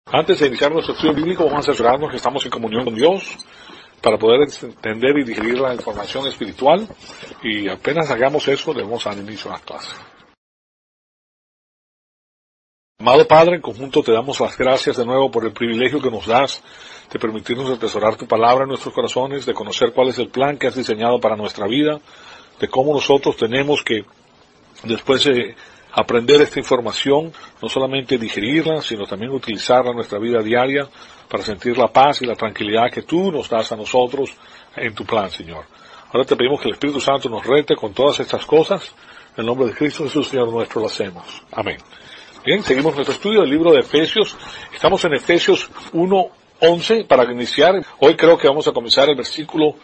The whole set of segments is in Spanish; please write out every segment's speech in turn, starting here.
Antes de iniciar nuestro estudio bíblico, vamos a asegurarnos que estamos en comunión con Dios para poder entender y digerir la información espiritual, y apenas hagamos eso, debemos dar inicio a la clase. Amado Padre, en conjunto te damos las gracias de nuevo por el privilegio que nos das de permitirnos atesorar tu palabra en nuestros corazones, de conocer cuál es el plan que has diseñado para nuestra vida, de cómo nosotros tenemos que, después de aprender esta información, no solamente digerirla, sino también utilizarla en nuestra vida diaria para sentir la paz y la tranquilidad que tú nos das a nosotros en tu plan, Señor. Ahora te pedimos que el Espíritu Santo nos rete con todas estas cosas. En el nombre de Cristo Jesús, Señor nuestro, lo hacemos. Amén. Bien, seguimos nuestro estudio del libro de Efesios. Estamos en Efesios 1:11 para iniciar. Hoy creo que vamos a comenzar el versículo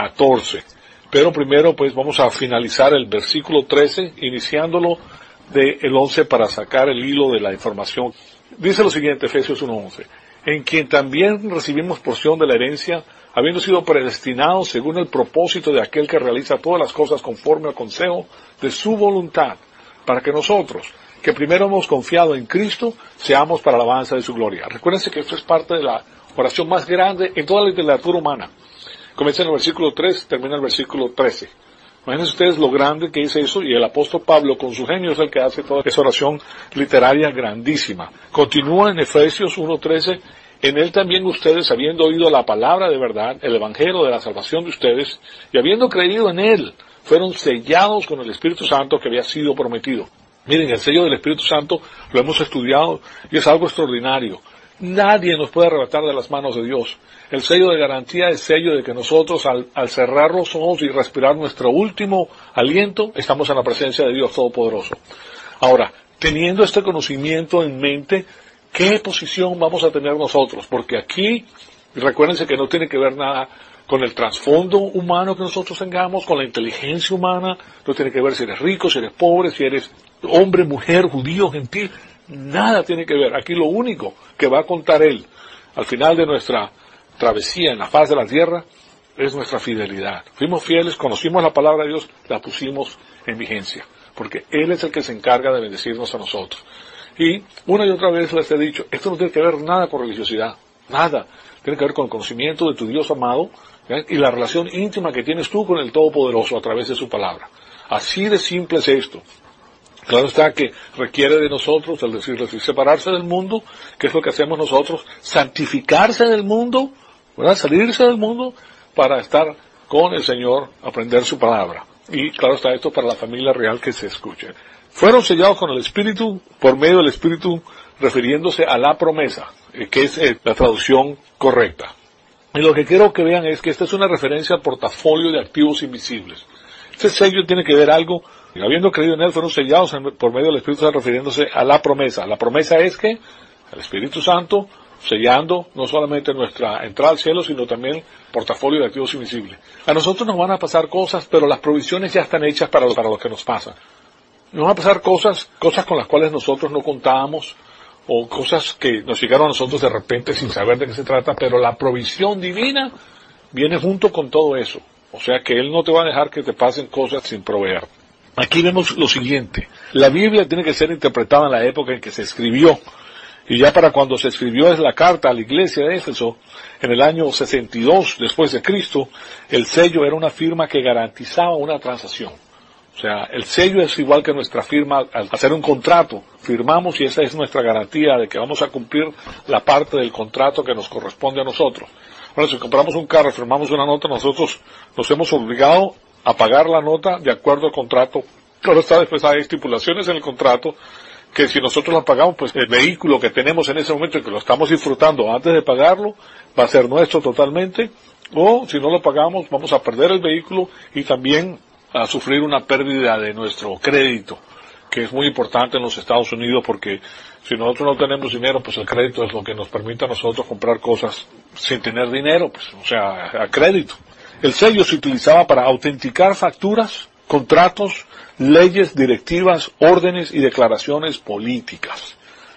14. Pero primero, pues, vamos a finalizar el versículo 13, iniciándolo del 11 para sacar el hilo de la información. Dice lo siguiente, Efesios 1:11. En quien también recibimos porción de la herencia, habiendo sido predestinados según el propósito de aquel que realiza todas las cosas conforme al consejo de su voluntad, para que nosotros, que primero hemos confiado en Cristo, seamos para la alabanza de su gloria. Recuérdense que esto es parte de la oración más grande en toda la literatura humana. Comienza en el versículo 3, termina en el versículo 13. Imagínense ustedes lo grande que es eso, y el apóstol Pablo con su genio es el que hace toda esa oración literaria grandísima. Continúa en Efesios 1:13, en él también ustedes, habiendo oído la palabra de verdad, el evangelio de la salvación de ustedes, y habiendo creído en él, fueron sellados con el Espíritu Santo que había sido prometido. Miren, el sello del Espíritu Santo lo hemos estudiado y es algo extraordinario. Nadie nos puede arrebatar de las manos de Dios. El sello de garantía es sello de que nosotros, al cerrar los ojos y respirar nuestro último aliento, estamos en la presencia de Dios Todopoderoso. Ahora, teniendo este conocimiento en mente, ¿qué posición vamos a tener nosotros? Porque aquí, recuérdense que no tiene que ver nada con el trasfondo humano que nosotros tengamos, con la inteligencia humana, no tiene que ver si eres rico, si eres pobre, si eres hombre, mujer, judío, gentil, nada tiene que ver. Aquí lo único que va a contar Él al final de nuestra travesía en la faz de la tierra es nuestra fidelidad. Fuimos fieles, conocimos la palabra de Dios, la pusimos en vigencia, porque Él es el que se encarga de bendecirnos a nosotros. Y una y otra vez les he dicho, esto no tiene que ver nada con religiosidad, nada. Tiene que ver con el conocimiento de tu Dios amado, ¿eh? Y la relación íntima que tienes tú con el Todopoderoso a través de su palabra. Así de simple es esto. Claro está que requiere de nosotros, es decir, separarse del mundo, que es lo que hacemos nosotros, santificarse del mundo, ¿verdad? Salirse del mundo para estar con el Señor, aprender su palabra. Y claro está esto para la familia real que se escuche. Fueron sellados con el Espíritu, por medio del Espíritu, refiriéndose a la promesa, que es la traducción correcta. Y lo que quiero que vean es que esta es una referencia al portafolio de activos invisibles. Este sello tiene que ver algo, habiendo creído en él, fueron sellados por medio del Espíritu, refiriéndose a la promesa. La promesa es que el Espíritu Santo sellando no solamente nuestra entrada al cielo, sino también portafolio de activos invisibles. A nosotros nos van a pasar cosas, pero las provisiones ya están hechas para lo que nos pasa. Nos van a pasar cosas con las cuales nosotros no contábamos, o cosas que nos llegaron a nosotros de repente sin saber de qué se trata, pero la provisión divina viene junto con todo eso. O sea que Él no te va a dejar que te pasen cosas sin proveer. Aquí vemos lo siguiente. La Biblia tiene que ser interpretada en la época en que se escribió. Y ya para cuando se escribió es la carta a la iglesia de Éfeso, en el año 62 después de Cristo, el sello era una firma que garantizaba una transacción. O sea, el sello es igual que nuestra firma al hacer un contrato. Firmamos y esa es nuestra garantía de que vamos a cumplir la parte del contrato que nos corresponde a nosotros. Bueno, si compramos un carro, firmamos una nota, nosotros nos hemos obligado a pagar la nota de acuerdo al contrato. Claro está, después hay estipulaciones en el contrato que si nosotros la pagamos, pues el vehículo que tenemos en ese momento y que lo estamos disfrutando antes de pagarlo, va a ser nuestro totalmente, o si no lo pagamos, vamos a perder el vehículo y también a sufrir una pérdida de nuestro crédito, que es muy importante en los Estados Unidos, porque si nosotros no tenemos dinero, pues el crédito es lo que nos permite a nosotros comprar cosas sin tener dinero, pues, o sea, a crédito. El sello se utilizaba para autenticar facturas, contratos, leyes, directivas, órdenes y declaraciones políticas.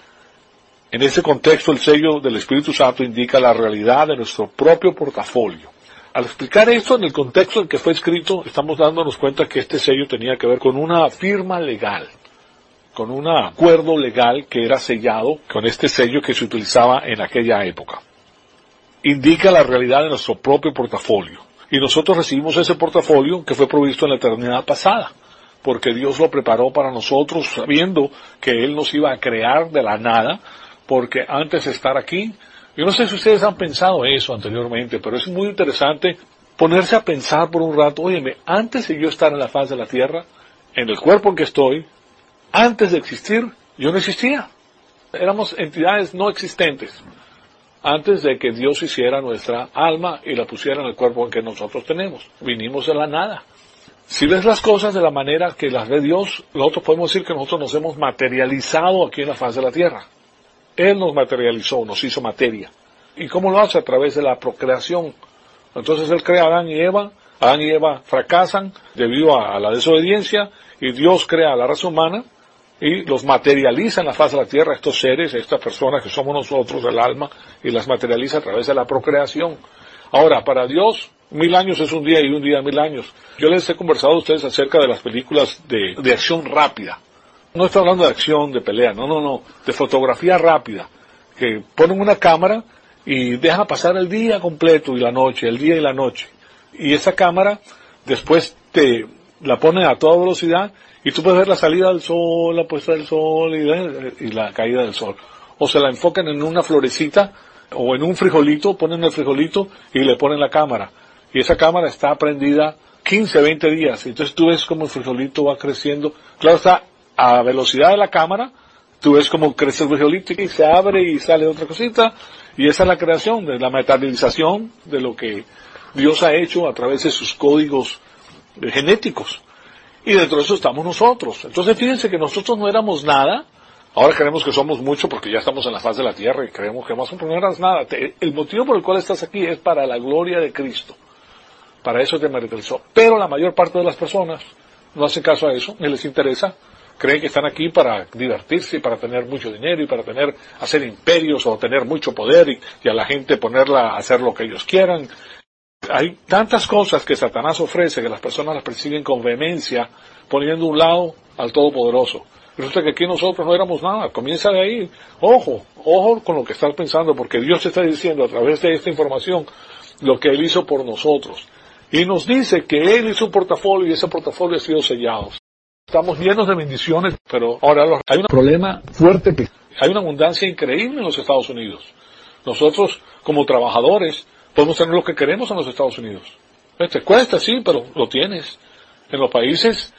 En ese contexto, el sello del Espíritu Santo indica la realidad de nuestro propio portafolio. Al explicar esto en el contexto en que fue escrito, estamos dándonos cuenta que este sello tenía que ver con una firma legal. con un acuerdo legal que era sellado con este sello que se utilizaba en aquella época. Indica la realidad de nuestro propio portafolio. Y nosotros recibimos ese portafolio que fue provisto en la eternidad pasada, porque Dios lo preparó para nosotros sabiendo que Él nos iba a crear de la nada, porque antes de estar aquí, yo no sé si ustedes han pensado eso anteriormente, pero es muy interesante ponerse a pensar por un rato, óyeme, antes de yo estar en la faz de la tierra, en el cuerpo en que estoy, antes de existir, yo no existía. Éramos entidades no existentes, antes de que Dios hiciera nuestra alma y la pusiera en el cuerpo en que nosotros tenemos. Vinimos de la nada. Si ves las cosas de la manera que las ve Dios, nosotros podemos decir que nosotros nos hemos materializado aquí en la faz de la tierra. Él nos materializó, nos hizo materia. ¿Y cómo lo hace? A través de la procreación. Entonces Él crea a Adán y Eva. Adán y Eva fracasan debido a la desobediencia y Dios crea a la raza humana y los materializa en la faz de la tierra, estos seres, estas personas que somos nosotros, el alma, y las materializa a través de la procreación. Ahora, para Dios, 1000 años es un día y un día 1000 años. Yo les he conversado a ustedes acerca de las películas de acción rápida. No estoy hablando de acción, de pelea, no, de fotografía rápida, que ponen una cámara y dejan pasar el día completo y la noche, el día y la noche. Y esa cámara después te la ponen a toda velocidad y tú puedes ver la salida del sol, la puesta del sol y la caída del sol. O se la enfocan en una florecita o en un frijolito, ponen el frijolito y le ponen la cámara. Y esa cámara está prendida 15, 20 días. Entonces tú ves cómo el frijolito va creciendo. Claro, está a velocidad de la cámara, tú ves cómo crece el frijolito y se abre y sale otra cosita. Y esa es la creación, de la materialización de lo que Dios ha hecho a través de sus códigos genéticos. Y dentro de eso estamos nosotros. Entonces fíjense que nosotros no éramos nada. Ahora creemos que somos mucho porque ya estamos en la faz de la tierra y creemos que más no eras nada. El motivo por el cual estás aquí es para la gloria de Cristo. Para eso te materializó. Pero la mayor parte de las personas no hacen caso a eso, ni les interesa. Creen que están aquí para divertirse, para tener mucho dinero y para hacer imperios o tener mucho poder y a la gente ponerla a hacer lo que ellos quieran. Hay tantas cosas que Satanás ofrece que las personas las persiguen con vehemencia, poniendo a un lado al Todopoderoso. Resulta que aquí nosotros no éramos nada. Comienza de ahí. Ojo con lo que estás pensando, porque Dios te está diciendo a través de esta información lo que Él hizo por nosotros. Y nos dice que Él hizo un portafolio y ese portafolio ha sido sellado. Estamos llenos de bendiciones, pero ahora hay un problema fuerte, que hay una abundancia increíble en los Estados Unidos. Nosotros, como trabajadores, podemos tener lo que queremos en los Estados Unidos. Te cuesta, sí, pero lo tienes. En los países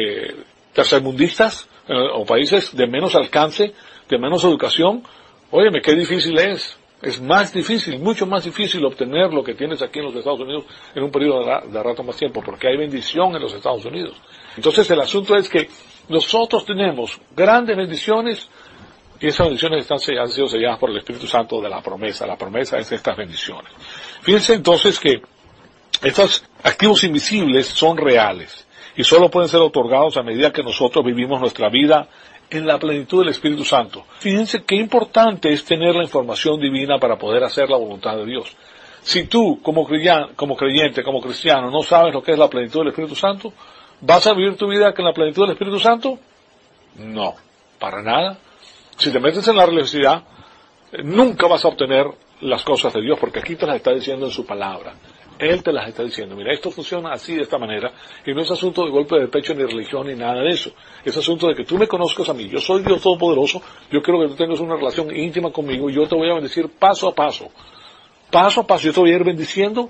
tercermundistas, o países de menos alcance, de menos educación, óyeme, qué difícil es. Es más difícil, mucho más difícil obtener lo que tienes aquí en los Estados Unidos en un periodo de rato más tiempo, porque hay bendición en los Estados Unidos. Entonces el asunto es que nosotros tenemos grandes bendiciones y esas bendiciones han sido selladas por el Espíritu Santo de la promesa. La promesa es estas bendiciones. Fíjense entonces que estos activos invisibles son reales y solo pueden ser otorgados a medida que nosotros vivimos nuestra vida en la plenitud del Espíritu Santo. Fíjense qué importante es tener la información divina para poder hacer la voluntad de Dios. Si tú, como creyente, como cristiano, no sabes lo que es la plenitud del Espíritu Santo, ¿vas a vivir tu vida con la plenitud del Espíritu Santo? No, para nada. Si te metes en la religiosidad, nunca vas a obtener las cosas de Dios, porque aquí te las está diciendo en su palabra. Él te las está diciendo. Mira, esto funciona así, de esta manera, y no es asunto de golpe de pecho, ni religión, ni nada de eso. Es asunto de que tú me conozcas a mí. Yo soy Dios Todopoderoso, yo quiero que tú tengas una relación íntima conmigo, y yo te voy a bendecir paso a paso. Paso a paso, yo te voy a ir bendiciendo.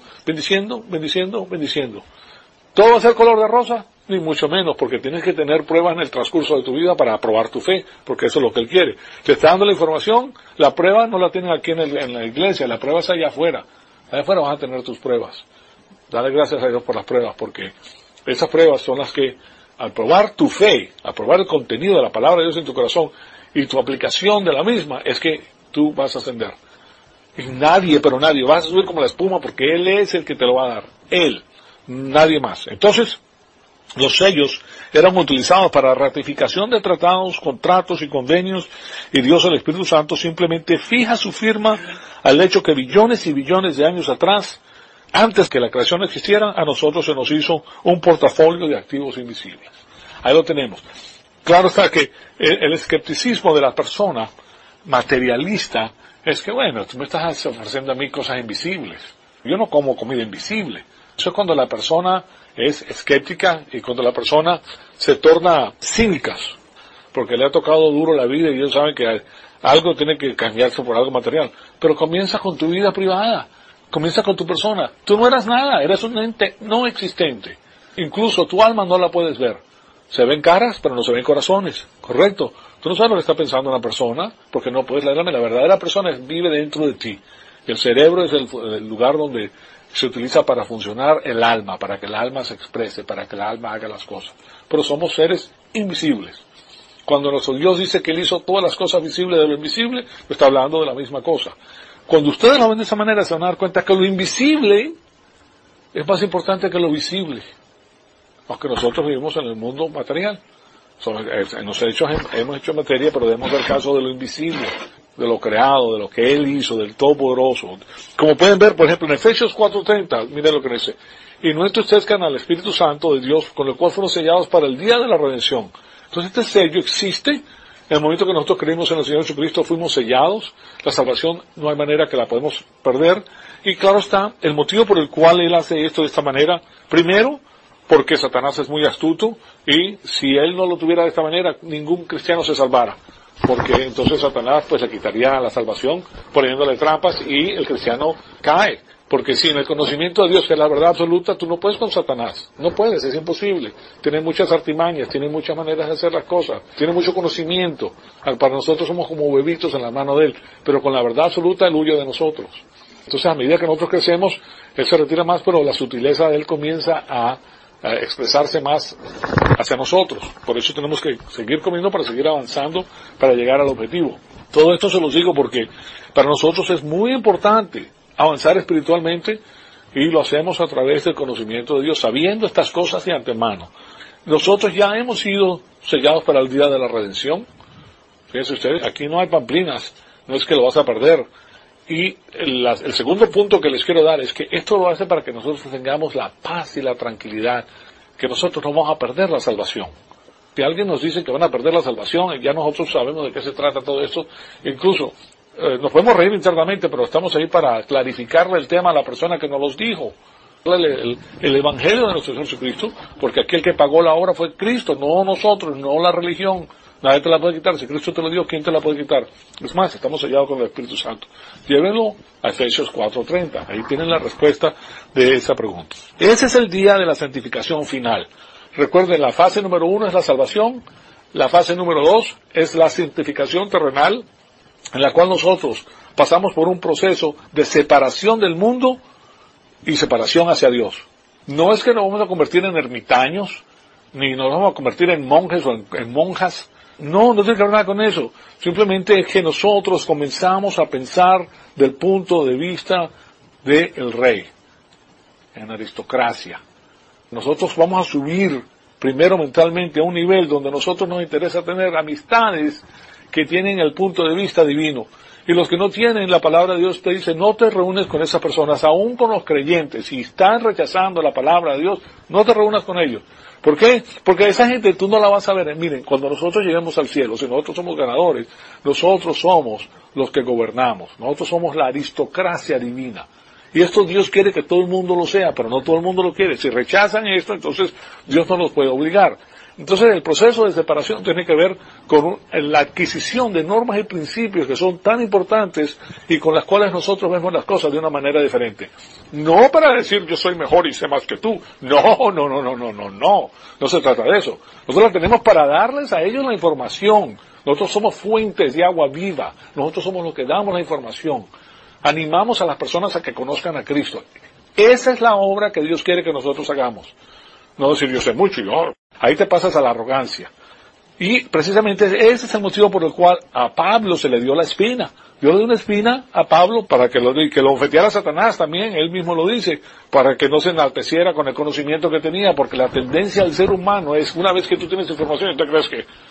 ¿Todo va a ser color de rosa? Ni mucho menos, porque tienes que tener pruebas en el transcurso de tu vida para probar tu fe, porque eso es lo que Él quiere. Te está dando la información, la prueba no la tienen aquí en la iglesia, la prueba es allá afuera. Allá afuera vas a tener tus pruebas. Dale gracias a Dios por las pruebas, porque esas pruebas son las que, al probar tu fe, al probar el contenido de la palabra de Dios en tu corazón y tu aplicación de la misma, es que tú vas a ascender. Y nadie, vas a subir como la espuma, porque Él es el que te lo va a dar. Él, nadie más. Entonces, los sellos eran utilizados para ratificación de tratados, contratos y convenios, y Dios, el Espíritu Santo, simplemente fija su firma al hecho que billones y billones de años atrás, antes que la creación existiera, a nosotros se nos hizo un portafolio de activos invisibles. Ahí lo tenemos. Claro está que el escepticismo de la persona materialista es que, bueno, tú me estás ofreciendo a mí cosas invisibles. Yo no como comida invisible. Eso es cuando la persona es escéptica y cuando la persona se torna cínica, porque le ha tocado duro la vida y ellos saben que algo tiene que cambiarse por algo material. Pero comienza con tu vida privada, comienza con tu persona. Tú no eras nada, eres un ente no existente. Incluso tu alma no la puedes ver. Se ven caras, pero no se ven corazones, ¿correcto? Tú no sabes lo que está pensando una persona, porque no puedes leerla. La verdadera persona vive dentro de ti. El cerebro es el lugar donde se utiliza para funcionar el alma, para que el alma se exprese, para que el alma haga las cosas. Pero somos seres invisibles. Cuando nuestro Dios dice que Él hizo todas las cosas visibles de lo invisible, está hablando de la misma cosa. Cuando ustedes lo ven de esa manera, se van a dar cuenta que lo invisible es más importante que lo visible. Aunque nosotros vivimos en el mundo material. Hemos hecho materia, pero debemos ver caso de lo invisible, de lo creado, de lo que Él hizo, del Todopoderoso. Como pueden ver, por ejemplo, en Efesios 4:30, miren lo que dice. Y nuestros ustedes al Espíritu Santo de Dios, con el cual fueron sellados para el día de la redención. Entonces este sello existe. En el momento que nosotros creímos en el Señor Jesucristo, fuimos sellados. La salvación no hay manera que la podemos perder. Y claro está, el motivo por el cual Él hace esto de esta manera, primero, porque Satanás es muy astuto, y si él no lo tuviera de esta manera, ningún cristiano se salvara, porque entonces Satanás pues le quitaría la salvación poniéndole trampas y el cristiano cae, porque si en el conocimiento de Dios, que es la verdad absoluta, tú no puedes con Satanás, no puedes, es imposible, tiene muchas artimañas, tiene muchas maneras de hacer las cosas, tiene mucho conocimiento, para nosotros somos como bebitos en la mano de él, pero con la verdad absoluta él huye de nosotros. Entonces a medida que nosotros crecemos, él se retira más, pero la sutileza de él comienza a expresarse más hacia nosotros. Por eso tenemos que seguir comiendo para seguir avanzando, para llegar al objetivo. Todo esto se los digo porque para nosotros es muy importante avanzar espiritualmente y lo hacemos a través del conocimiento de Dios, sabiendo estas cosas de antemano. Nosotros ya hemos sido sellados para el día de la redención. Fíjense ustedes, aquí no hay pamplinas, no es que lo vas a perder. Y el segundo punto que les quiero dar es que esto lo hace para que nosotros tengamos la paz y la tranquilidad, que nosotros no vamos a perder la salvación. Si alguien nos dice que van a perder la salvación, ya nosotros sabemos de qué se trata todo esto. Incluso nos podemos reír internamente, pero estamos ahí para clarificarle el tema a la persona que nos los dijo. El Evangelio de nuestro Señor Jesucristo, porque aquel que pagó la obra fue Cristo, no nosotros, no la religión. Nadie te la puede quitar. Si Cristo te lo dio, ¿quién te la puede quitar? Es más, estamos sellados con el Espíritu Santo. Llévenlo a Efesios 4:30. Ahí tienen la respuesta de esa pregunta. Ese es el día de la santificación final. Recuerden, la fase número 1 es la salvación. La fase número 2 es la santificación terrenal, en la cual nosotros pasamos por un proceso de separación del mundo y separación hacia Dios. No es que nos vamos a convertir en ermitaños, ni nos vamos a convertir en monjes o en monjas. No tiene que ver nada con eso. Simplemente es que nosotros comenzamos a pensar del punto de vista del rey, en aristocracia. Nosotros vamos a subir primero mentalmente a un nivel donde a nosotros nos interesa tener amistades que tienen el punto de vista divino. Y los que no tienen la palabra de Dios te dice, no te reúnes con esas personas, aún con los creyentes. Si están rechazando la palabra de Dios, no te reúnas con ellos. ¿Por qué? Porque esa gente tú no la vas a ver. Miren, cuando nosotros lleguemos al cielo, si nosotros somos ganadores, nosotros somos los que gobernamos. Nosotros somos la aristocracia divina. Y esto Dios quiere que todo el mundo lo sea, pero no todo el mundo lo quiere. Si rechazan esto, entonces Dios no los puede obligar. Entonces el proceso de separación tiene que ver con la adquisición de normas y principios que son tan importantes y con las cuales nosotros vemos las cosas de una manera diferente. No para decir yo soy mejor y sé más que tú. No se trata de eso. Nosotros la tenemos para darles a ellos la información. Nosotros somos fuentes de agua viva. Nosotros somos los que damos la información. Animamos a las personas a que conozcan a Cristo. Esa es la obra que Dios quiere que nosotros hagamos. No decir yo sé mucho y yo... Ahí te pasas a la arrogancia. Y precisamente ese es el motivo por el cual a Pablo se le dio la espina. Dios le dio una espina a Pablo para que lo ofendiera a Satanás también, él mismo lo dice, para que no se enalteciera con el conocimiento que tenía, porque la tendencia del ser humano es, una vez que tú tienes información, tú crees que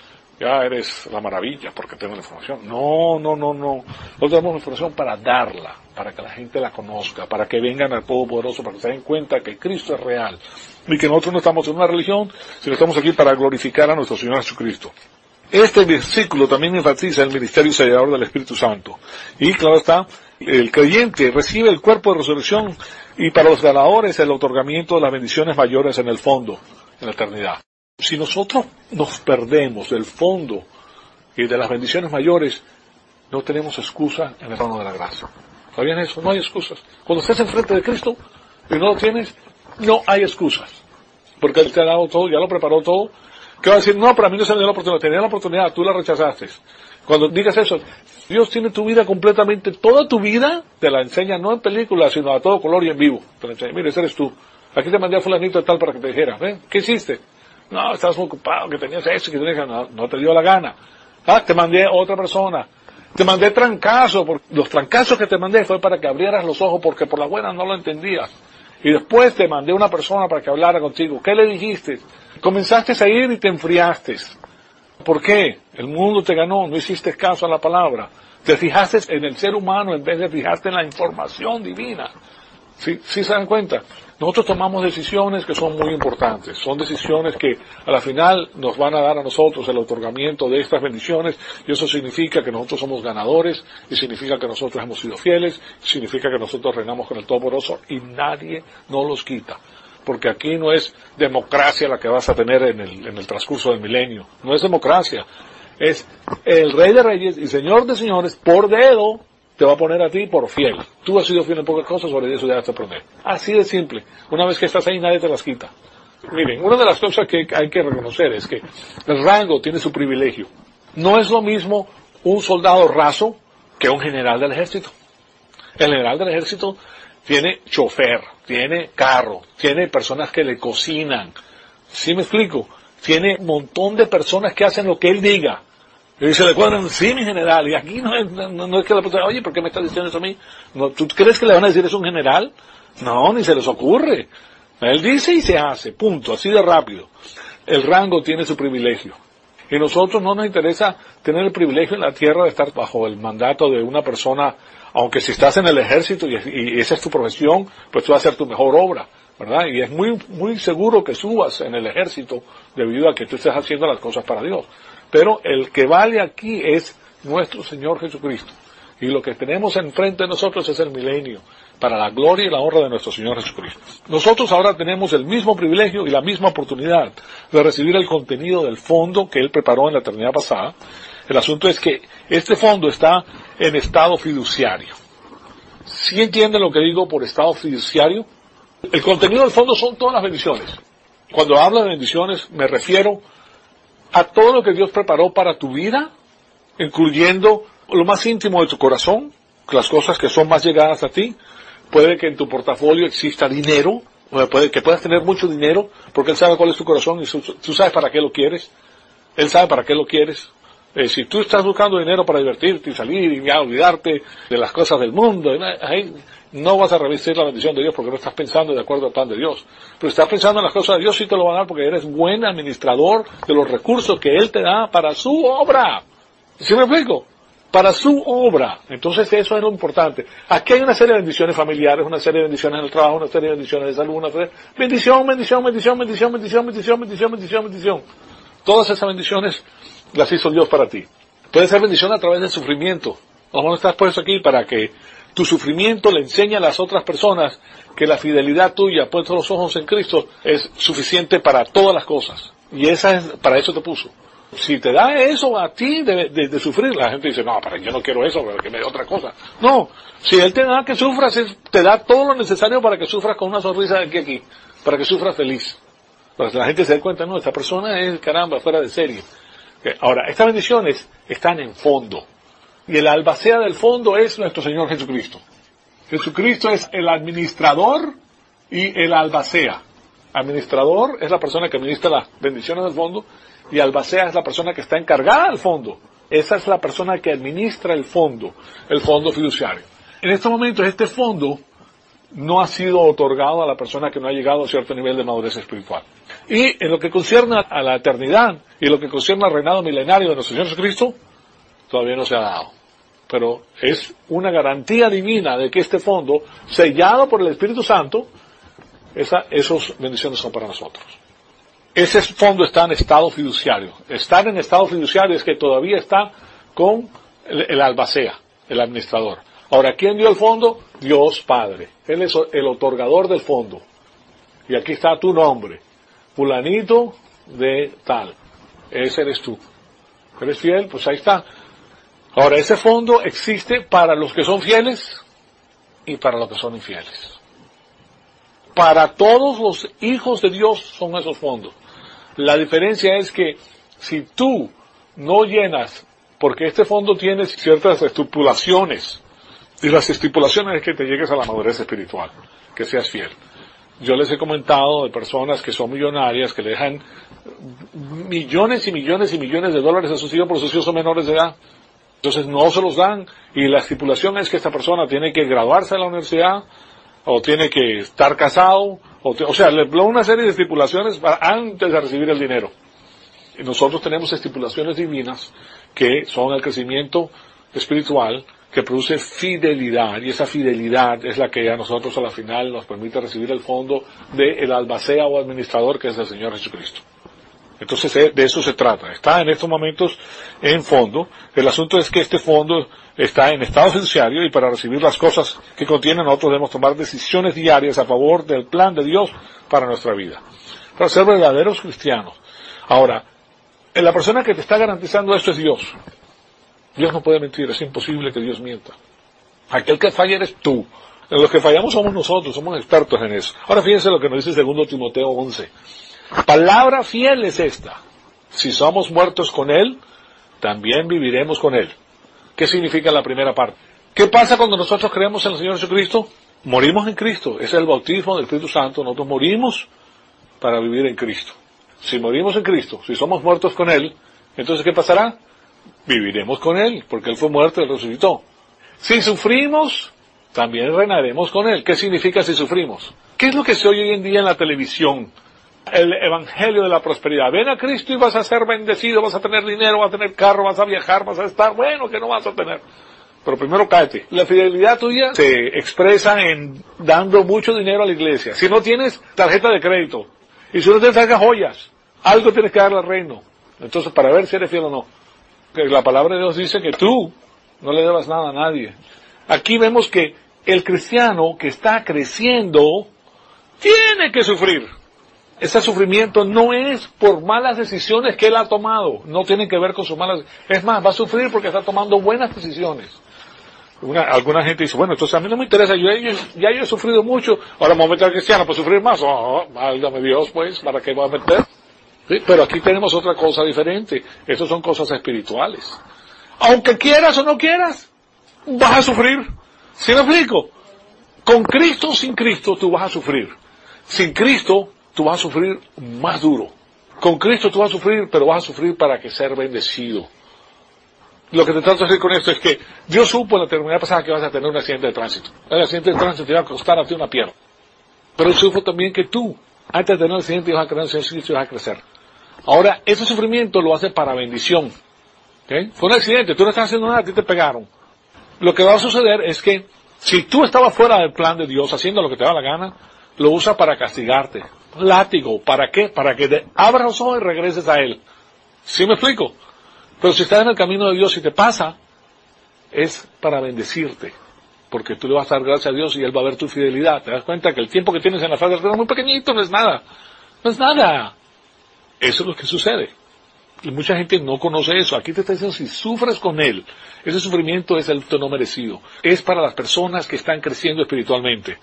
ya eres la maravilla porque tengo la información. No. Nosotros tenemos la información para darla, para que la gente la conozca, para que vengan al Todopoderoso, para que se den cuenta que Cristo es real y que nosotros no estamos en una religión, sino estamos aquí para glorificar a nuestro Señor Jesucristo. Este versículo también enfatiza el ministerio sellador del Espíritu Santo. Y claro está, el creyente recibe el cuerpo de resurrección y para los ganadores el otorgamiento de las bendiciones mayores en el fondo, en la eternidad. Si nosotros nos perdemos del fondo y de las bendiciones mayores, no tenemos excusa en el trono de la gracia. ¿Está bien eso? No hay excusas. Cuando estés enfrente de Cristo y no lo tienes, no hay excusas. Porque Él te ha dado todo, ya lo preparó todo. ¿Qué va a decir? No, para mí no se me dio la oportunidad. Tenía la oportunidad, tú la rechazaste. Cuando digas eso, Dios tiene tu vida completamente, toda tu vida, te la enseña no en películas, sino a todo color y en vivo. Te la enseña. Mire, ese eres tú. Aquí te mandé a fulanito de tal para que te dijera, ¿qué hiciste? No, estabas muy ocupado, que tenías eso, que tenías no te dio la gana. Te mandé a otra persona. Te mandé trancazo, porque los trancazos que te mandé fue para que abrieras los ojos, porque por la buena no lo entendías. Y después te mandé una persona para que hablara contigo. ¿Qué le dijiste? Comenzaste a ir y te enfriaste. ¿Por qué? El mundo te ganó, no hiciste caso a la palabra. Te fijaste en el ser humano en vez de fijarte en la información divina. ¿Sí se dan cuenta? Nosotros tomamos decisiones que son muy importantes. Son decisiones que a la final nos van a dar a nosotros el otorgamiento de estas bendiciones, y eso significa que nosotros somos ganadores, y significa que nosotros hemos sido fieles, y significa que nosotros reinamos con el Todopoderoso, y nadie nos los quita. Porque aquí no es democracia la que vas a tener en el transcurso del milenio. No es democracia. Es el Rey de Reyes y Señor de Señores por dedo te va a poner a ti por fiel. Tú has sido fiel en pocas cosas, sobre eso ya te promete. Así de simple. Una vez que estás ahí, nadie te las quita. Miren, una de las cosas que hay que reconocer es que el rango tiene su privilegio. No es lo mismo un soldado raso que un general del ejército. El general del ejército tiene chofer, tiene carro, tiene personas que le cocinan. ¿Sí me explico? Tiene un montón de personas que hacen lo que él diga. Y se le cuadran, sí, mi general. Y aquí no es que la persona, oye, ¿por qué me estás diciendo eso a mí? No, ¿tú crees que le van a decir es un general? No, ni se les ocurre. Él dice y se hace, punto, así de rápido. El rango tiene su privilegio. Y nosotros no nos interesa tener el privilegio en la tierra de estar bajo el mandato de una persona, aunque si estás en el ejército y esa es tu profesión, pues tú vas a hacer tu mejor obra, ¿verdad? Y es muy seguro que subas en el ejército debido a que tú estés haciendo las cosas para Dios. Pero el que vale aquí es nuestro Señor Jesucristo. Y lo que tenemos enfrente de nosotros es el milenio, para la gloria y la honra de nuestro Señor Jesucristo. Nosotros ahora tenemos el mismo privilegio y la misma oportunidad de recibir el contenido del fondo que Él preparó en la eternidad pasada. El asunto es que este fondo está en estado fiduciario. ¿Sí entienden lo que digo por estado fiduciario? El contenido del fondo son todas las bendiciones. Cuando hablo de bendiciones me refiero a todo lo que Dios preparó para tu vida, incluyendo lo más íntimo de tu corazón, las cosas que son más llegadas a ti. Puede que en tu portafolio exista dinero, que puedas tener mucho dinero, porque Él sabe cuál es tu corazón y tú sabes para qué lo quieres. Él sabe para qué lo quieres. Si tú estás buscando dinero para divertirte y salir y olvidarte de las cosas del mundo, ahí no vas a recibir la bendición de Dios porque no estás pensando de acuerdo al plan de Dios. Pero estás pensando en las cosas de Dios, sí te lo va a dar porque eres buen administrador de los recursos que Él te da para su obra. ¿Sí me explico? Para su obra. Entonces eso es lo importante. Aquí hay una serie de bendiciones familiares, una serie de bendiciones en el trabajo, una serie de bendiciones de salud, bendición. Todas esas bendiciones las hizo Dios para ti. Puede ser bendición a través del sufrimiento. No estás puesto aquí para que tu sufrimiento le enseñe a las otras personas que la fidelidad tuya, puestos los ojos en Cristo, es suficiente para todas las cosas. Y para eso te puso. Si te da eso a ti de sufrir, la gente dice, no, pero yo no quiero eso, que me dé otra cosa. No, si Él te da que sufras, te da todo lo necesario para que sufras con una sonrisa de aquí, para que sufras feliz. Para que la gente se dé cuenta, no, esta persona es, caramba, fuera de serie. Ahora, estas bendiciones están en fondo. Y el albacea del fondo es nuestro Señor Jesucristo. Jesucristo es el administrador y el albacea. Administrador es la persona que administra las bendiciones del fondo y albacea es la persona que está encargada del fondo. Esa es la persona que administra el fondo fiduciario. En estos momentos este fondo no ha sido otorgado a la persona que no ha llegado a cierto nivel de madurez espiritual. Y en lo que concierne a la eternidad y lo que concierne al reinado milenario de nuestro Señor Jesucristo, todavía no se ha dado. Pero es una garantía divina de que este fondo, sellado por el Espíritu Santo, esas bendiciones son para nosotros. Ese fondo está en estado fiduciario. Estar en estado fiduciario es que todavía está con el albacea, el administrador. Ahora, ¿quién dio el fondo? Dios Padre. Él es el otorgador del fondo. Y aquí está tu nombre. Fulanito de tal. Ese eres tú. ¿Eres fiel? Pues ahí está. Ahora, ese fondo existe para los que son fieles y para los que son infieles. Para todos los hijos de Dios son esos fondos. La diferencia es que si tú no llenas, porque este fondo tiene ciertas estipulaciones, y las estipulaciones es que te llegues a la madurez espiritual, que seas fiel. Yo les he comentado de personas que son millonarias, que le dejan millones y millones y millones de dólares a sus hijos, por sus hijos son menores de edad. Entonces no se los dan, y la estipulación es que esta persona tiene que graduarse de la universidad, o tiene que estar casado, o sea, le da una serie de estipulaciones antes de recibir el dinero. Y nosotros tenemos estipulaciones divinas que son el crecimiento espiritual, que produce fidelidad, y esa fidelidad es la que a nosotros a la final nos permite recibir el fondo del albacea o administrador que es el Señor Jesucristo. Entonces de eso se trata. Está en estos momentos en fondo. El asunto es que este fondo está en estado fiduciario y para recibir las cosas que contiene nosotros debemos tomar decisiones diarias a favor del plan de Dios para nuestra vida. Para ser verdaderos cristianos. Ahora, la persona que te está garantizando esto es Dios. Dios no puede mentir, es imposible que Dios mienta. Aquel que falla eres tú. Los que fallamos somos nosotros, somos expertos en eso. Ahora fíjense lo que nos dice 2 Timoteo 11. Palabra fiel es esta. Si somos muertos con Él, también viviremos con Él. ¿Qué significa la primera parte? ¿Qué pasa cuando nosotros creemos en el Señor Jesucristo? Morimos en Cristo. Es el bautismo del Espíritu Santo. Nosotros morimos para vivir en Cristo. Si morimos en Cristo, si somos muertos con Él, entonces ¿qué pasará? Viviremos con Él, porque Él fue muerto y resucitó. Si sufrimos, también reinaremos con Él. ¿Qué significa si sufrimos? ¿Qué es lo que se oye hoy en día en la televisión? El evangelio de la prosperidad. Ven a Cristo y vas a ser bendecido, vas a tener dinero, vas a tener carro, vas a viajar, vas a estar, bueno, que no vas a tener. Pero primero cáete. La fidelidad tuya se expresa en dando mucho dinero a la iglesia. Si no tienes tarjeta de crédito, y si no tienes joyas, algo tienes que darle al reino. Entonces, para ver si eres fiel o no. Que la palabra de Dios dice que tú no le debas nada a nadie. Aquí vemos que el cristiano que está creciendo tiene que sufrir. Ese sufrimiento no es por malas decisiones que él ha tomado, no tiene que ver con sus malas, es más, va a sufrir porque está tomando buenas decisiones. Alguna gente dice, bueno, entonces a mí no me interesa, yo he sufrido mucho, ahora me voy a meter al cristiano para sufrir más. Válgame Dios, pues, ¿para qué me voy a meter? ¿Sí? Pero aquí tenemos otra cosa diferente, estas son cosas espirituales. Aunque quieras o no quieras, vas a sufrir. ¿Sí me explico? Con Cristo o sin Cristo tú vas a sufrir. Sin Cristo tú vas a sufrir más duro. Con Cristo tú vas a sufrir, pero vas a sufrir para que ser bendecido. Lo que te trato de decir con esto es que Dios supo en la eternidad pasada que vas a tener un accidente de tránsito. El accidente de tránsito te va a costar a ti una pierna. Pero Él supo también que tú, antes de tener el accidente, ibas a creer en el Señor Jesucristo y vas a crecer. Ahora, ese sufrimiento lo hace para bendición. ¿Okay? Fue un accidente, tú no estás haciendo nada, a ti te pegaron. Lo que va a suceder es que, si tú estabas fuera del plan de Dios, haciendo lo que te da la gana, lo usa para castigarte. Látigo, ¿para qué? Para que te abras los ojos y regreses a Él. ¿Sí me explico? Pero si estás en el camino de Dios y te pasa, es para bendecirte. Porque tú le vas a dar gracias a Dios y Él va a ver tu fidelidad. Te das cuenta que el tiempo que tienes en la faz del es muy pequeñito, no es nada. No es nada. Eso es lo que sucede. Y mucha gente no conoce eso. Aquí te está diciendo, si sufres con Él, ese sufrimiento es el no merecido. Es para las personas que están creciendo espiritualmente.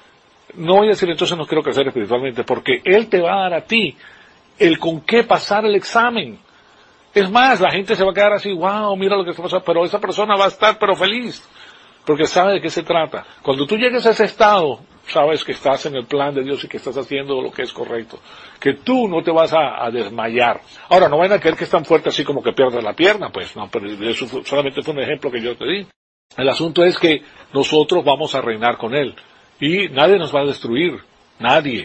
No voy a decir entonces no quiero crecer espiritualmente, porque Él te va a dar a ti el con qué pasar el examen. Es más, la gente se va a quedar así, wow, mira lo que está pasando, pero esa persona va a estar pero feliz, porque sabe de qué se trata. Cuando tú llegues a ese estado, sabes que estás en el plan de Dios y que estás haciendo lo que es correcto, que tú no te vas a desmayar. Ahora, no vayan a creer que es tan fuerte así como que pierdes la pierna, pues no, pero eso solamente fue un ejemplo que yo te di. El asunto es que nosotros vamos a reinar con Él. Y nadie nos va a destruir, nadie.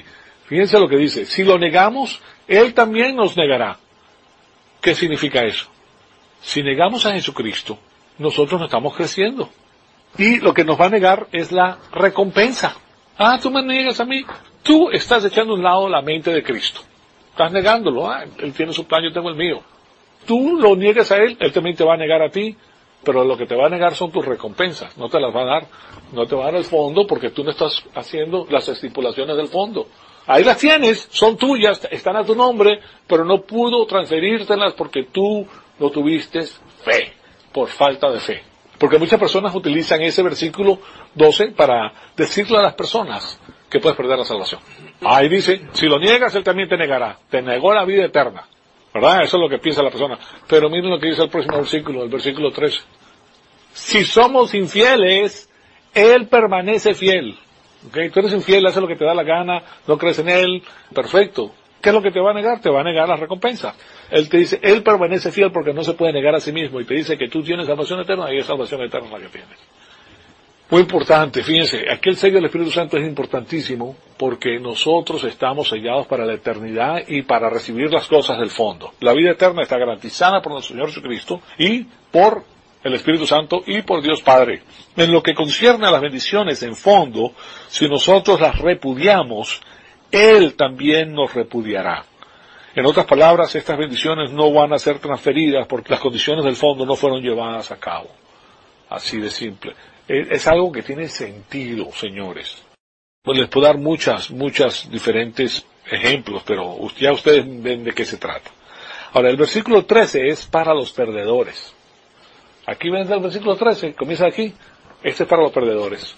Fíjense lo que dice, si lo negamos, Él también nos negará. ¿Qué significa eso? Si negamos a Jesucristo, nosotros no estamos creciendo. Y lo que nos va a negar es la recompensa. Ah, tú me niegas a mí. Tú estás echando a un lado la mente de Cristo. Estás negándolo. Ah, Él tiene su plan, yo tengo el mío. Tú lo niegas a Él, Él también te va a negar a ti. Pero lo que te va a negar son tus recompensas. No te las va a dar. No te va a dar el fondo porque tú no estás haciendo las estipulaciones del fondo. Ahí las tienes, son tuyas, están a tu nombre, pero no pudo transferírtelas porque tú no tuviste fe, por falta de fe. Porque muchas personas utilizan ese versículo 12 para decirle a las personas que puedes perder la salvación. Ahí dice, si lo niegas, Él también te negará. Te negó la vida eterna. ¿Verdad? Eso es lo que piensa la persona. Pero miren lo que dice el próximo versículo, el versículo 13. Si somos infieles, Él permanece fiel. ¿Okay? Tú eres infiel, haces lo que te da la gana, no crees en Él, perfecto. ¿Qué es lo que te va a negar? Te va a negar las recompensas. Él te dice, Él permanece fiel porque no se puede negar a sí mismo. Y te dice que tú tienes salvación eterna y es salvación eterna la que tienes. Muy importante, fíjense, aquí el sello del Espíritu Santo es importantísimo porque nosotros estamos sellados para la eternidad y para recibir las cosas del fondo. La vida eterna está garantizada por nuestro Señor Jesucristo y por el Espíritu Santo y por Dios Padre. En lo que concierne a las bendiciones en fondo, si nosotros las repudiamos, Él también nos repudiará. En otras palabras, estas bendiciones no van a ser transferidas porque las condiciones del fondo no fueron llevadas a cabo. Así de simple. Es algo que tiene sentido, señores. Pues les puedo dar muchas diferentes ejemplos, pero ya ustedes ven de qué se trata. Ahora, el versículo 13 es para los perdedores. Aquí ven el versículo 13, comienza aquí. Este es para los perdedores.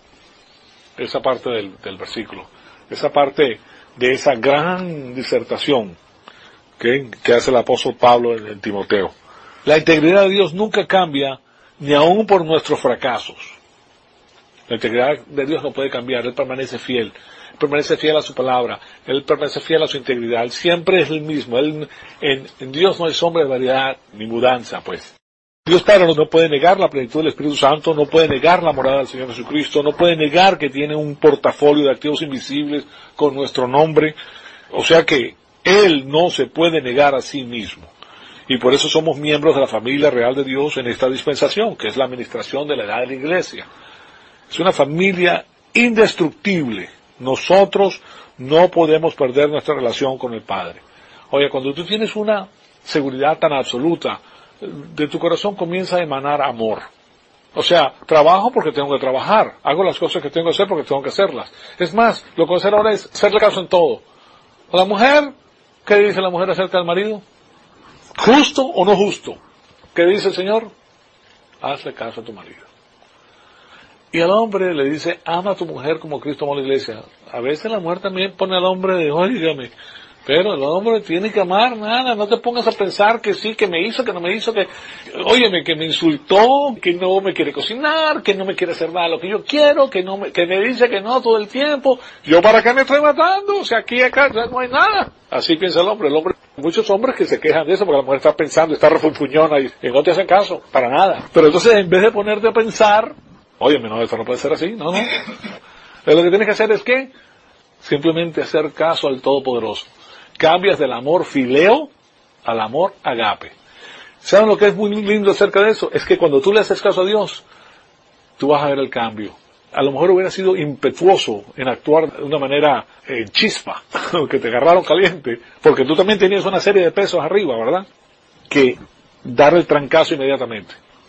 Esa parte del versículo. Esa parte de esa gran disertación que hace el apóstol Pablo en Timoteo. La integridad de Dios nunca cambia, ni aún por nuestros fracasos. La integridad de Dios no puede cambiar, Él permanece fiel. Él permanece fiel a su palabra, Él permanece fiel a su integridad, Él siempre es el mismo. En Dios no hay sombra de variedad ni mudanza, pues. Dios Padre no puede negar la plenitud del Espíritu Santo, no puede negar la morada del Señor Jesucristo, no puede negar que tiene un portafolio de activos invisibles con nuestro nombre. O sea que Él no se puede negar a sí mismo. Y por eso somos miembros de la familia real de Dios en esta dispensación, que es la administración de la edad de la iglesia. Es una familia indestructible. Nosotros no podemos perder nuestra relación con el Padre. Oye, cuando tú tienes una seguridad tan absoluta, de tu corazón comienza a emanar amor. O sea, trabajo porque tengo que trabajar. Hago las cosas que tengo que hacer porque tengo que hacerlas. Es más, lo que voy a hacer ahora es hacerle caso en todo. A la mujer, ¿qué dice la mujer acerca del marido? ¿Justo o no justo? ¿Qué dice el Señor? Hazle caso a tu marido. Y al hombre le dice, ama a tu mujer como Cristo amó a la iglesia. A veces la mujer también pone al hombre de, óigame, pero el hombre tiene que amar, nada, no te pongas a pensar que sí, que me hizo, que no me hizo, que, óyeme, que me insultó, que no me quiere cocinar, que no me quiere hacer nada lo que yo quiero, que me dice que no todo el tiempo. ¿Yo para qué me estoy matando? O sea, acá no hay nada. Así piensa el hombre. Muchos hombres que se quejan de eso porque la mujer está pensando, está refunfuñona y no te hacen caso, para nada. Pero entonces, en vez de ponerte a pensar, óyeme, no, esto no puede ser así, no. Lo que tienes que hacer es que simplemente hacer caso al Todopoderoso. Cambias del amor fileo al amor agape. ¿Saben lo que es muy lindo acerca de eso? Es que cuando tú le haces caso a Dios, tú vas a ver el cambio. A lo mejor hubiera sido impetuoso en actuar de una manera chispa, que te agarraron caliente, porque tú también tenías una serie de pesos arriba, ¿verdad? Que dar el trancazo inmediatamente.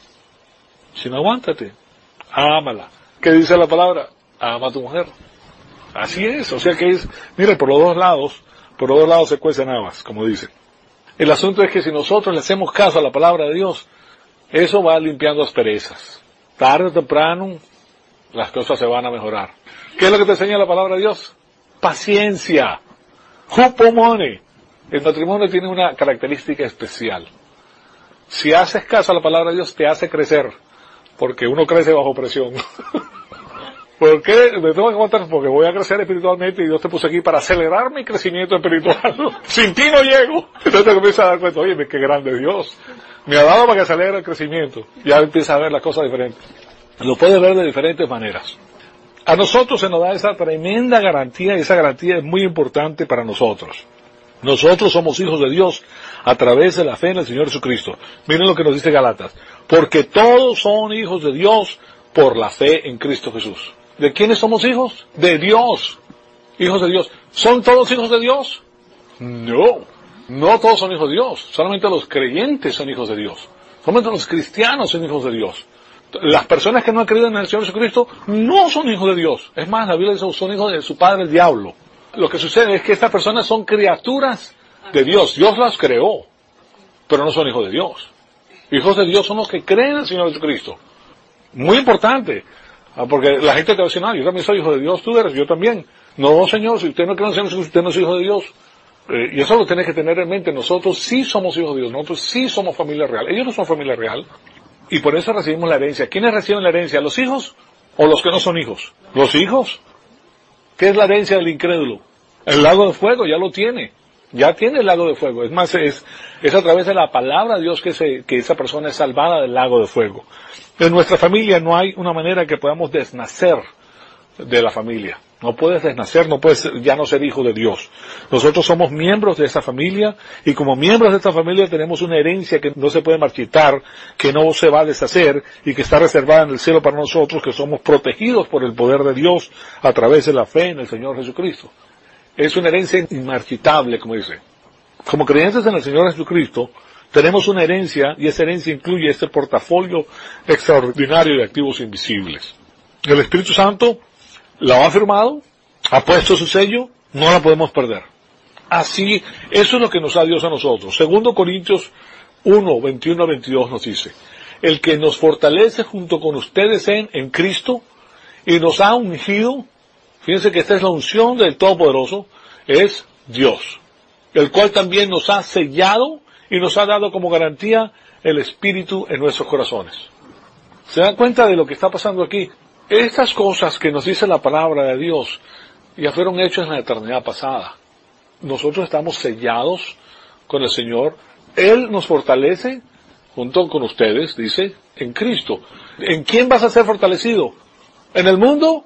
Si no, aguántate, ámala. ¿Qué dice la palabra? Ama a tu mujer. Así es, o sea que es, mire, por los dos lados se cuecen habas, como dice. El asunto es que si nosotros le hacemos caso a la palabra de Dios, eso va limpiando asperezas. Tarde o temprano, las cosas se van a mejorar. ¿Qué es lo que te enseña la palabra de Dios? Paciencia. Hupomone. El matrimonio tiene una característica especial. Si haces caso a la palabra de Dios, te hace crecer, porque uno crece bajo presión. ¿Por qué? Me tengo que aguantar porque voy a crecer espiritualmente y Dios te puso aquí para acelerar mi crecimiento espiritual. Sin ti no llego. Entonces te comienzas a dar cuenta, oye, qué grande es Dios. Me ha dado para que acelere el crecimiento. Ya empiezas a ver las cosas diferentes. Lo puedes ver de diferentes maneras. A nosotros se nos da esa tremenda garantía, y esa garantía es muy importante para nosotros. Nosotros somos hijos de Dios a través de la fe en el Señor Jesucristo. Miren lo que nos dice Gálatas. Porque todos son hijos de Dios por la fe en Cristo Jesús. ¿De quiénes somos hijos? De Dios. Hijos de Dios. ¿Son todos hijos de Dios? No. No todos son hijos de Dios. Solamente los creyentes son hijos de Dios. Solamente los cristianos son hijos de Dios. Las personas que no han creído en el Señor Jesucristo no son hijos de Dios. Es más, la Biblia dice que son hijos de su padre el diablo. Lo que sucede es que estas personas son criaturas de Dios. Dios las creó, pero no son hijos de Dios. Hijos de Dios son los que creen en el Señor Jesucristo. Muy importante, porque la gente te va a decir, no, yo también soy hijo de Dios, tú eres, yo también. No, Señor, si usted no cree en el Señor Jesucristo, usted no es hijo de Dios. Y eso lo tienes que tener en mente. Nosotros sí somos hijos de Dios, nosotros sí somos familia real. Ellos no son familia real. Y por eso recibimos la herencia. ¿Quiénes reciben la herencia? ¿Los hijos o los que no son hijos? Los hijos. ¿Qué es la herencia del incrédulo? El lago de fuego, ya lo tiene. Ya tiene el lago de fuego. Es más, es a través de la palabra de Dios que esa persona es salvada del lago de fuego. En nuestra familia no hay una manera que podamos desnacer de la familia. No puedes desnacer, no puedes ya no ser hijo de Dios. Nosotros somos miembros de esa familia y como miembros de esta familia tenemos una herencia que no se puede marchitar, que no se va a deshacer y que está reservada en el cielo para nosotros, que somos protegidos por el poder de Dios a través de la fe en el Señor Jesucristo. Es una herencia inmarchitable, como dice. Como creyentes en el Señor Jesucristo, tenemos una herencia y esa herencia incluye este portafolio extraordinario de activos invisibles. El Espíritu Santo la ha firmado, ha puesto su sello, no la podemos perder. Así, eso es lo que nos da Dios a nosotros. 2 Corintios 1, 21 a 22 nos dice, el que nos fortalece junto con ustedes en Cristo y nos ha ungido, fíjense que esta es la unción del Todopoderoso, es Dios, el cual también nos ha sellado y nos ha dado como garantía el Espíritu en nuestros corazones. ¿Se dan cuenta de lo que está pasando aquí? Estas cosas que nos dice la palabra de Dios ya fueron hechas en la eternidad pasada. Nosotros estamos sellados con el Señor. Él nos fortalece junto con ustedes, dice, en Cristo. ¿En quién vas a ser fortalecido? ¿En el mundo?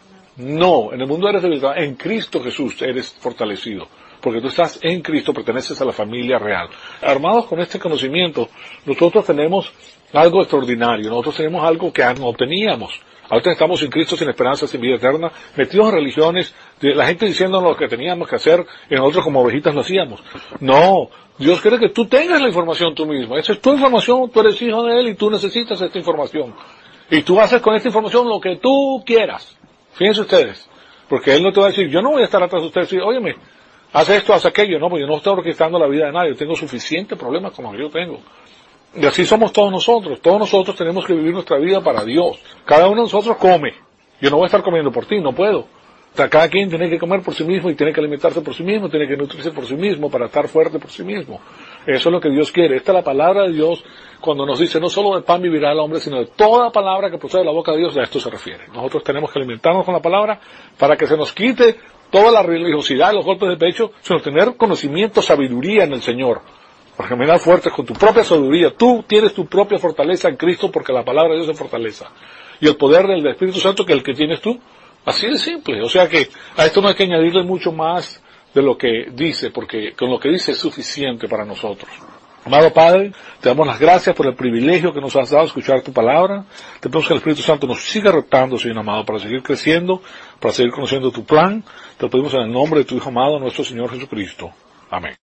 No, en el mundo eres debilitado. En Cristo Jesús eres fortalecido. Porque tú estás en Cristo, perteneces a la familia real. Armados con este conocimiento, nosotros tenemos algo extraordinario. Nosotros tenemos algo que no teníamos. Ahorita estamos en Cristo sin esperanza, sin vida eterna, metidos en religiones, la gente diciéndonos lo que teníamos que hacer, y nosotros como ovejitas lo hacíamos. No, Dios quiere que tú tengas la información tú mismo. Esa es tu información, tú eres hijo de Él y tú necesitas esta información. Y tú haces con esta información lo que tú quieras. Fíjense ustedes, porque Él no te va a decir, yo no voy a estar atrás de ustedes y decir, óyeme, haz esto, haz aquello. No, porque yo no estoy orquestando la vida de nadie, yo tengo suficiente problemas como yo tengo. Y así somos todos nosotros tenemos que vivir nuestra vida para Dios. Cada uno de nosotros come. Yo no voy a estar comiendo por ti, no puedo. O sea, cada quien tiene que comer por sí mismo y tiene que alimentarse por sí mismo, tiene que nutrirse por sí mismo para estar fuerte por sí mismo. Eso es lo que Dios quiere. Esta es la palabra de Dios cuando nos dice no solo de pan vivirá el hombre, sino de toda palabra que procede de la boca de Dios, a esto se refiere. Nosotros tenemos que alimentarnos con la palabra para que se nos quite toda la religiosidad, los golpes de pecho, sino tener conocimiento, sabiduría en el Señor. Para caminar fuerte con tu propia sabiduría. Tú tienes tu propia fortaleza en Cristo porque la palabra de Dios es fortaleza. Y el poder del Espíritu Santo que el que tienes tú. Así de simple. O sea que a esto no hay que añadirle mucho más de lo que dice, porque con lo que dice es suficiente para nosotros. Amado Padre, te damos las gracias por el privilegio que nos has dado de escuchar tu palabra. Te pedimos que el Espíritu Santo nos siga retando, Señor amado, para seguir creciendo, para seguir conociendo tu plan. Te lo pedimos en el nombre de tu Hijo amado, nuestro Señor Jesucristo. Amén.